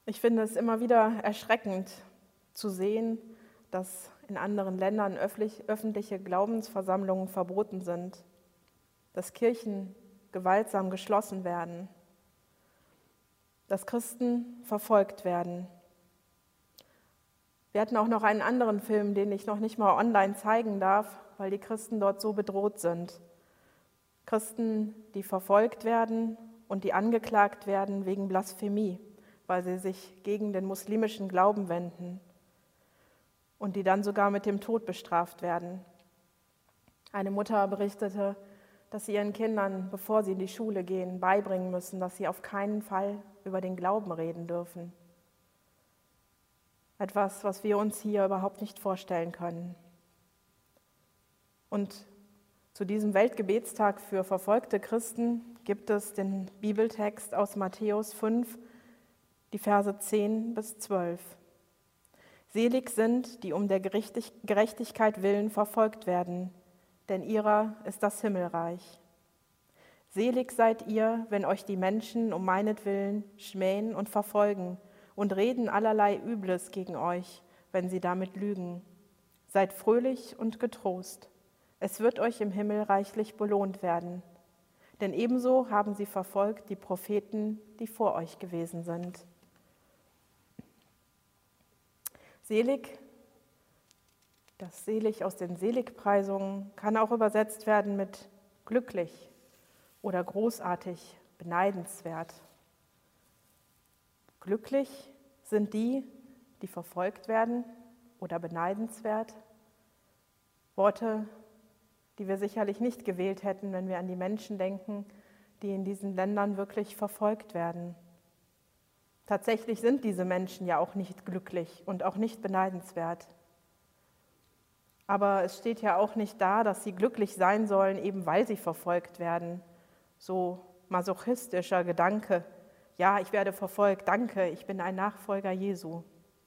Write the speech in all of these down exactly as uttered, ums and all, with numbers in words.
Ich finde es immer wieder erschreckend zu sehen, dass in anderen Ländern öffentliche Glaubensversammlungen verboten sind, dass Kirchen gewaltsam geschlossen werden, dass Christen verfolgt werden. Wir hatten auch noch einen anderen Film, den ich noch nicht mal online zeigen darf, weil die Christen dort so bedroht sind. Christen, die verfolgt werden und die angeklagt werden wegen Blasphemie, weil sie sich gegen den muslimischen Glauben wenden und die dann sogar mit dem Tod bestraft werden. Eine Mutter berichtete, dass sie ihren Kindern, bevor sie in die Schule gehen, beibringen müssen, dass sie auf keinen Fall über den Glauben reden dürfen. Etwas, was wir uns hier überhaupt nicht vorstellen können. Und zu diesem Weltgebetstag für verfolgte Christen gibt es den Bibeltext aus Matthäus fünf, die Verse zehn bis zwölf. Selig sind, die um der Gerechtigkeit willen verfolgt werden, denn ihrer ist das Himmelreich. Selig seid ihr, wenn euch die Menschen um meinetwillen schmähen und verfolgen und reden allerlei Übles gegen euch, wenn sie damit lügen. Seid fröhlich und getrost. Es wird euch im Himmel reichlich belohnt werden. Denn ebenso haben sie verfolgt die Propheten, die vor euch gewesen sind. Selig, das Selig aus den Seligpreisungen kann auch übersetzt werden mit glücklich oder großartig, beneidenswert. Glücklich sind die, die verfolgt werden, oder beneidenswert. Worte, die wir sicherlich nicht gewählt hätten, wenn wir an die Menschen denken, die in diesen Ländern wirklich verfolgt werden. Tatsächlich sind diese Menschen ja auch nicht glücklich und auch nicht beneidenswert. Aber es steht ja auch nicht da, dass sie glücklich sein sollen, eben weil sie verfolgt werden. So masochistischer Gedanke, ja, ich werde verfolgt, danke, ich bin ein Nachfolger Jesu.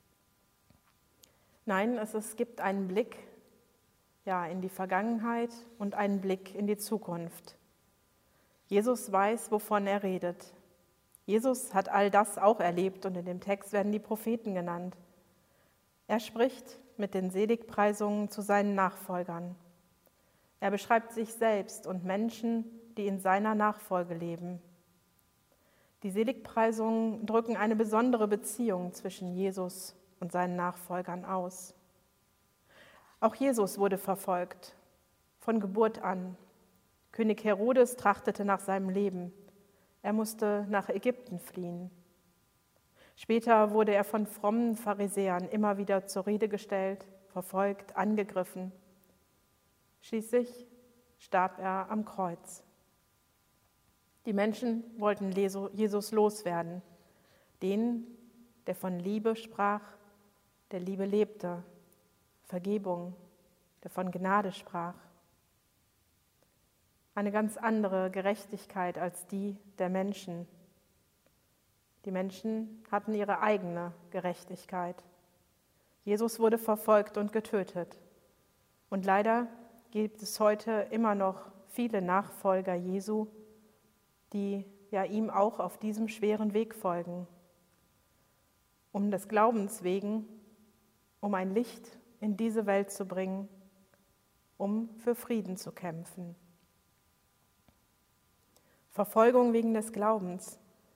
Nein, es, es gibt einen Blick ja, in die Vergangenheit und einen Blick in die Zukunft. Jesus weiß, wovon er redet. Jesus hat all das auch erlebt und in dem Text werden die Propheten genannt. Er spricht mit den Seligpreisungen zu seinen Nachfolgern. Er beschreibt sich selbst und Menschen, die in seiner Nachfolge leben. Die Seligpreisungen drücken eine besondere Beziehung zwischen Jesus und seinen Nachfolgern aus. Auch Jesus wurde verfolgt, von Geburt an. König Herodes trachtete nach seinem Leben. Er musste nach Ägypten fliehen. Später wurde er von frommen Pharisäern immer wieder zur Rede gestellt, verfolgt, angegriffen. Schließlich starb er am Kreuz. Die Menschen wollten Jesus loswerden, den, der von Liebe sprach, der Liebe lebte, Vergebung, der von Gnade sprach. Eine ganz andere Gerechtigkeit als die der Menschen. Die Menschen hatten ihre eigene Gerechtigkeit. Jesus wurde verfolgt und getötet. Und leider gibt es heute immer noch viele Nachfolger Jesu, die ja ihm auch auf diesem schweren Weg folgen. Um des Glaubens wegen, um ein Licht in diese Welt zu bringen, um für Frieden zu kämpfen. Verfolgung wegen des Glaubens.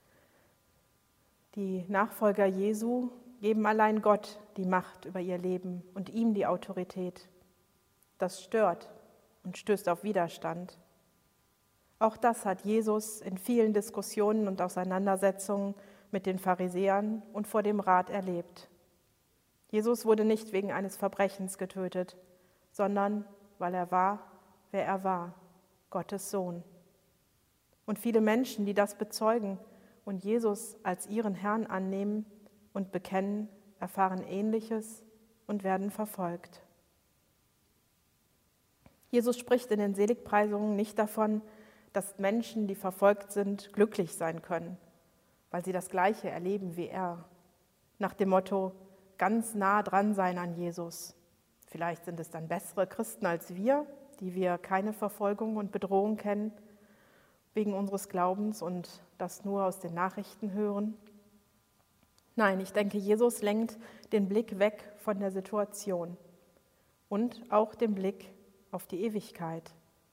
Die Nachfolger Jesu geben allein Gott die Macht über ihr Leben und ihm die Autorität. Das stört und stößt auf Widerstand. Auch das hat Jesus in vielen Diskussionen und Auseinandersetzungen mit den Pharisäern und vor dem Rat erlebt. Jesus wurde nicht wegen eines Verbrechens getötet, sondern weil er war, wer er war, Gottes Sohn. Und viele Menschen, die das bezeugen und Jesus als ihren Herrn annehmen und bekennen, erfahren Ähnliches und werden verfolgt. Jesus spricht in den Seligpreisungen nicht davon, dass Menschen, die verfolgt sind, glücklich sein können, weil sie das Gleiche erleben wie er. Nach dem Motto, ganz nah dran sein an Jesus. Vielleicht sind es dann bessere Christen als wir, die wir keine Verfolgung und Bedrohung kennen, wegen unseres Glaubens und das nur aus den Nachrichten hören. Nein, ich denke, Jesus lenkt den Blick weg von der Situation und auch den Blick auf die Ewigkeit.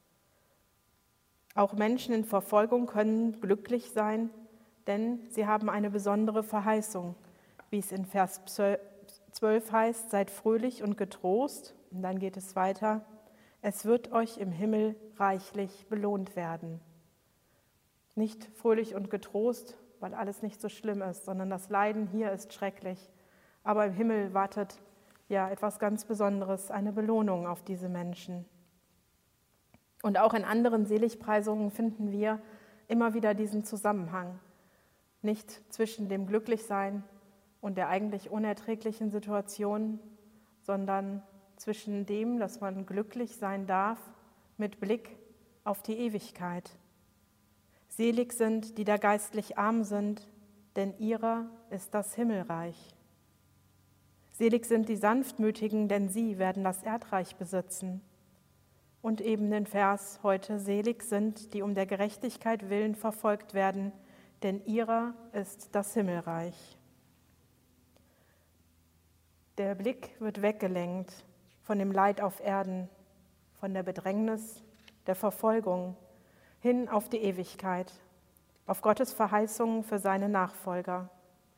Auch Menschen in Verfolgung können glücklich sein, denn sie haben eine besondere Verheißung, wie es in Vers zwölf heißt, seid fröhlich und getrost. Und dann geht es weiter, es wird euch im Himmel reichlich belohnt werden. Nicht fröhlich und getrost, weil alles nicht so schlimm ist, sondern das Leiden hier ist schrecklich. Aber im Himmel wartet ja etwas ganz Besonderes, eine Belohnung auf diese Menschen. Und auch in anderen Seligpreisungen finden wir immer wieder diesen Zusammenhang. Nicht zwischen dem Glücklichsein und der eigentlich unerträglichen Situation, sondern zwischen dem, dass man glücklich sein darf mit Blick auf die Ewigkeit. Selig sind, die da geistlich arm sind, denn ihrer ist das Himmelreich. Selig sind die Sanftmütigen, denn sie werden das Erdreich besitzen. Und eben den Vers heute, selig sind, die um der Gerechtigkeit willen verfolgt werden, denn ihrer ist das Himmelreich. Der Blick wird weggelenkt von dem Leid auf Erden, von der Bedrängnis, der Verfolgung, hin auf die Ewigkeit, auf Gottes Verheißungen für seine Nachfolger.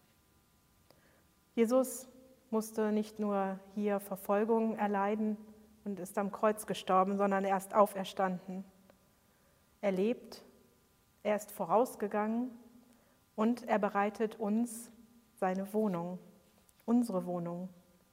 Jesus musste nicht nur hier Verfolgung erleiden und ist am Kreuz gestorben, sondern er ist auferstanden. Er lebt, er ist vorausgegangen und er bereitet uns seine Wohnung, unsere Wohnung.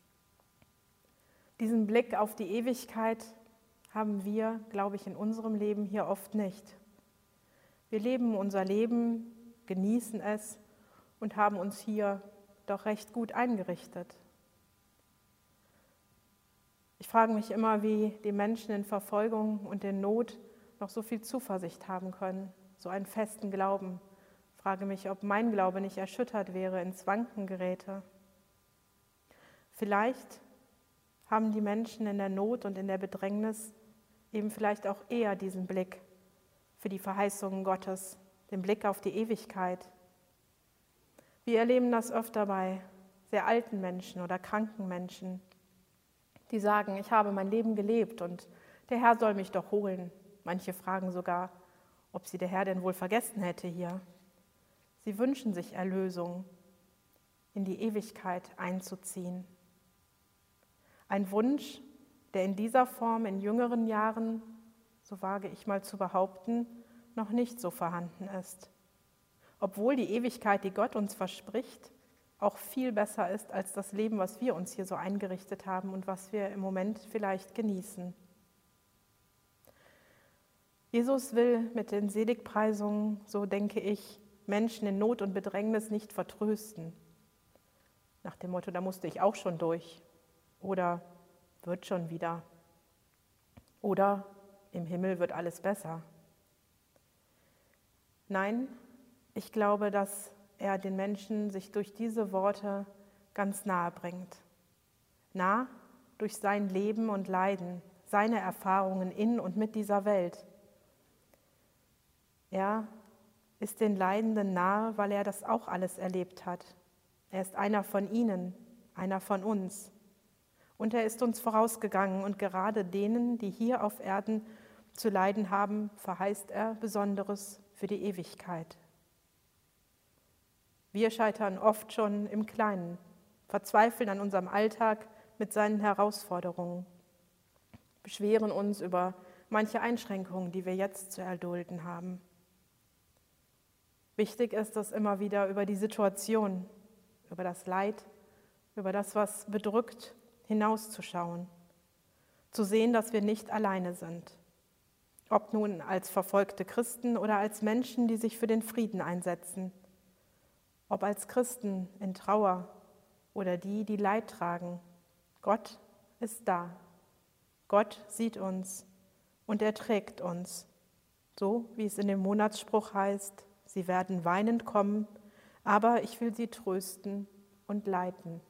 Diesen Blick auf die Ewigkeit haben wir, glaube ich, in unserem Leben hier oft nicht. Wir leben unser Leben, genießen es und haben uns hier doch recht gut eingerichtet. Ich frage mich immer, wie die Menschen in Verfolgung und in Not noch so viel Zuversicht haben können, so einen festen Glauben. Ich frage mich, ob mein Glaube nicht erschüttert wäre, ins Wanken geräte. Vielleicht haben die Menschen in der Not und in der Bedrängnis eben vielleicht auch eher diesen Blick für die Verheißungen Gottes, den Blick auf die Ewigkeit. Wir erleben das öfter bei sehr alten Menschen oder kranken Menschen, die sagen, ich habe mein Leben gelebt und der Herr soll mich doch holen. Manche fragen sogar, ob sie der Herr denn wohl vergessen hätte hier. Sie wünschen sich Erlösung, in die Ewigkeit einzuziehen. Ein Wunsch, der in dieser Form in jüngeren Jahren, so wage ich mal zu behaupten, noch nicht so vorhanden ist. Obwohl die Ewigkeit, die Gott uns verspricht, auch viel besser ist als das Leben, was wir uns hier so eingerichtet haben und was wir im Moment vielleicht genießen. Jesus will mit den Seligpreisungen, so denke ich, Menschen in Not und Bedrängnis nicht vertrösten. Nach dem Motto, da musste ich auch schon durch. Oder wird schon wieder. Oder im Himmel wird alles besser. Nein, ich glaube, dass er den Menschen sich durch diese Worte ganz nahe bringt. Nah durch sein Leben und Leiden, seine Erfahrungen in und mit dieser Welt. Er ist den Leidenden nahe, weil er das auch alles erlebt hat. Er ist einer von ihnen, einer von uns. Und er ist uns vorausgegangen und gerade denen, die hier auf Erden zu leiden haben, verheißt er Besonderes für die Ewigkeit. Wir scheitern oft schon im Kleinen, verzweifeln an unserem Alltag mit seinen Herausforderungen, beschweren uns über manche Einschränkungen, die wir jetzt zu erdulden haben. Wichtig ist es immer wieder über die Situation, über das Leid, über das, was bedrückt, hinauszuschauen, zu sehen, dass wir nicht alleine sind. Ob nun als verfolgte Christen oder als Menschen, die sich für den Frieden einsetzen. Ob als Christen in Trauer oder die, die Leid tragen. Gott ist da. Gott sieht uns und er trägt uns. So wie es in dem Monatsspruch heißt, sie werden weinend kommen, aber ich will sie trösten und leiten.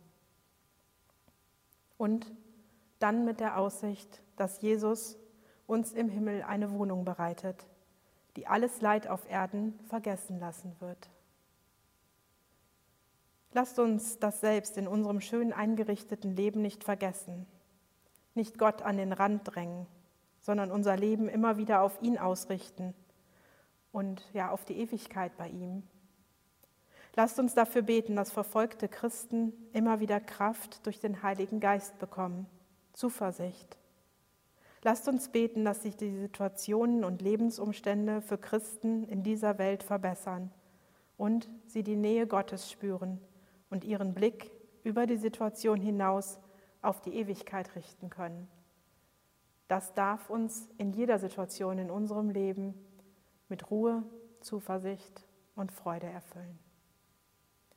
Und dann mit der Aussicht, dass Jesus uns im Himmel eine Wohnung bereitet, die alles Leid auf Erden vergessen lassen wird. Lasst uns das selbst in unserem schön eingerichteten Leben nicht vergessen, nicht Gott an den Rand drängen, sondern unser Leben immer wieder auf ihn ausrichten und ja auf die Ewigkeit bei ihm. Lasst uns dafür beten, dass verfolgte Christen immer wieder Kraft durch den Heiligen Geist bekommen, Zuversicht. Lasst uns beten, dass sich die Situationen und Lebensumstände für Christen in dieser Welt verbessern und sie die Nähe Gottes spüren und ihren Blick über die Situation hinaus auf die Ewigkeit richten können. Das darf uns in jeder Situation in unserem Leben mit Ruhe, Zuversicht und Freude erfüllen.